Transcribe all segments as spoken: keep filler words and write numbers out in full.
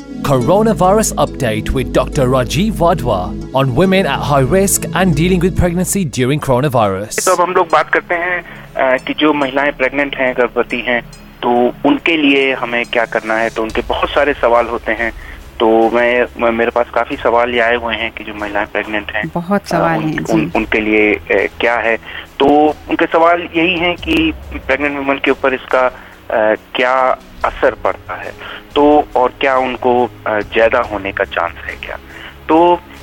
Coronavirus update with Doctor Rajiv Wadhwa on women at high risk and dealing with pregnancy during coronavirus. तो अब हम लोग बात करते हैं कि जो महिलाएं प्रेग्नेंट हैं, गर्भवती हैं, तो उनके लिए हमें क्या करना है। तो उनके बहुत सारे सवाल होते हैं। तो मैं मेरे पास काफी सवाल ये आए हुए हैं कि जो महिलाएं प्रेग्नेंट हैं, बहुत सवाल उन, हैं जी। उन, उनके लिए ए, क्या है। तो उनके सवाल यही हैं कि प्रेग्नेंट वुमन के ऊपर इसका आ, क्या असर पड़ता है, तो और क्या उनको ज्यादा होने का चांस है क्या। तो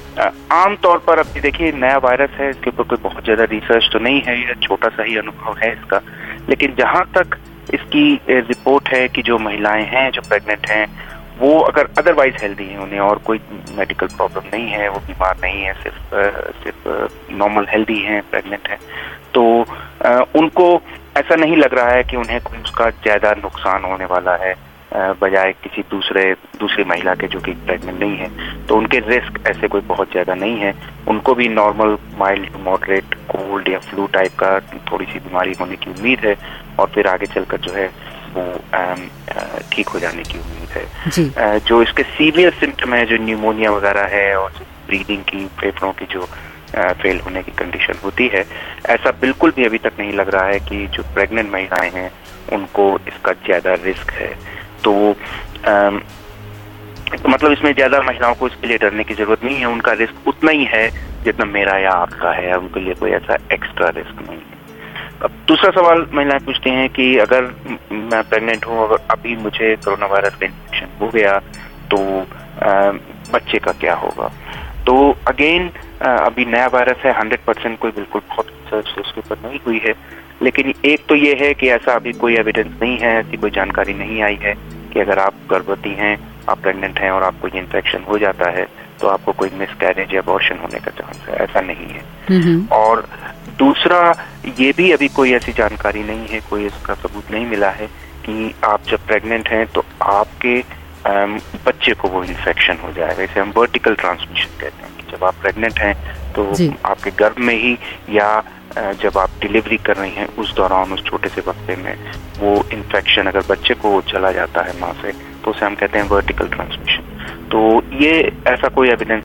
आम तौर पर अभी देखिए नया वायरस है, इसके ऊपर कोई बहुत ज्यादा रिसर्च तो नहीं है, ये छोटा सा ही अनुभव है इसका। लेकिन जहां तक इसकी रिपोर्ट है कि जो महिलाएं हैं जो प्रेग्नेंट हैं, वो अगर अदरवाइज हेल्दी हैं, उन्हें और कोई मेडिकल प्रॉब्लम नहीं है, वो बीमार नहीं है, सिर्फ सिर्फ नॉर्मल हेल्दी हैं, प्रेग्नेंट हैं, तो उनको ऐसा नहीं लग रहा है कि उन्हें कोई उसका ज्यादा नुकसान होने वाला है बजाय किसी दूसरे दूसरी महिला के जो कि प्रेग्नेंट नहीं है। तो उनके रिस्क ऐसे कोई बहुत ज्यादा नहीं है। उनको भी normal mild to moderate cold या फ्लू टाइप का थोड़ी सी बीमारी होने की उम्मीद है, और फिर आगे चलकर जो है वो ठीक हो जाने की उम्मीद है जी। जो इसके सीवियर सिम्टम है, जो न्यूमोनिया वगैरह है और ब्रीदिंग की, फेफड़ों की जो फेल होने की कंडीशन होती है, ऐसा बिल्कुल भी अभी तक नहीं लग रहा है कि जो प्रेग्नेंट महिलाएं हैं उनको इसका ज्यादा रिस्क है। तो आ, मतलब इसमें ज्यादा महिलाओं को इसके लिए डरने की जरूरत नहीं है, उनका रिस्क उतना ही है जितना मेरा या आपका है, उनके लिए कोई ऐसा एक्स्ट्रा रिस्क नहीं है। अब दूसरा सवाल महिलाएं पूछती हैं कि अगर मैं प्रेग्नेंट हूँ, अगर अभी मुझे कोरोना वायरस का इन्फेक्शन हो गया तो आ, बच्चे का क्या होगा। तो अगेन अभी नया वायरस है, हंड्रेड परसेंट कोई बिल्कुल बहुत रिसर्च उसके ऊपर नहीं हुई है, लेकिन एक तो ये है कि ऐसा अभी कोई एविडेंस नहीं है, ऐसी कोई जानकारी नहीं आई है कि अगर आप गर्भवती हैं, आप प्रेग्नेंट हैं और आपको ये इन्फेक्शन हो जाता है तो आपको कोई मिसकैरेज या अबॉर्शन होने का चांस है, ऐसा नहीं है। और दूसरा ये भी अभी कोई ऐसी जानकारी नहीं है, कोई इसका सबूत नहीं मिला है कि आप जब प्रेग्नेंट हैं तो आपके बच्चे को वो इन्फेक्शन हो जाएगा। इसे हम वर्टिकल ट्रांसमिशन कहते हैं कि जब आप प्रेग्नेंट हैं तो आपके गर्भ में ही या जब आप डिलीवरी कर रही हैं उस दौरान, उस छोटे से वक्फे में वो इन्फेक्शन अगर बच्चे को चला जाता है माँ से, तो उसे हम कहते हैं वर्टिकल ट्रांसमिशन। तो ये ऐसा कोई एविडेंस